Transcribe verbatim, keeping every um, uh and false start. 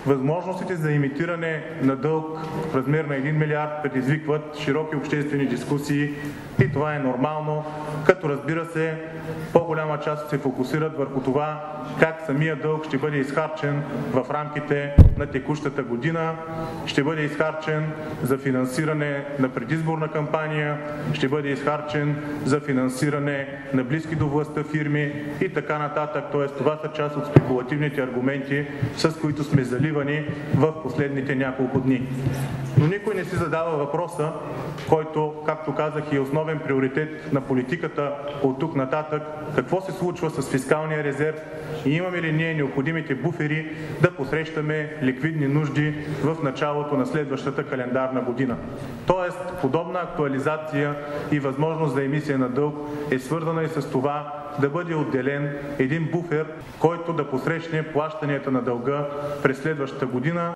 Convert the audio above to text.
Възможностите за имитиране на дълг в размер на един милиард предизвикват широки обществени дискусии и това е нормално, като разбира се, по-голяма част се фокусират върху това как самия дълг ще бъде изхарчен в рамките на текущата година, ще бъде изхарчен за финансиране на предизборна кампания, ще бъде изхарчен за финансиране на близки до властта фирми и така нататък. Тоест, това са част от спекулативните аргументи, с които сме заливани в последните няколко дни. Но никой не си задава въпроса, който, както казах, е основен приоритет на политиката от тук нататък, какво се случва с фискалния резерв и имаме ли ние необходимите буфери да посрещаме ликвидни нужди в началото на следващата календарна година. Тоест, подобна актуализация и възможност за емисия на дълг е свързана и с това да бъде отделен един буфер, който да посрещне плащанията на дълга през следващата година.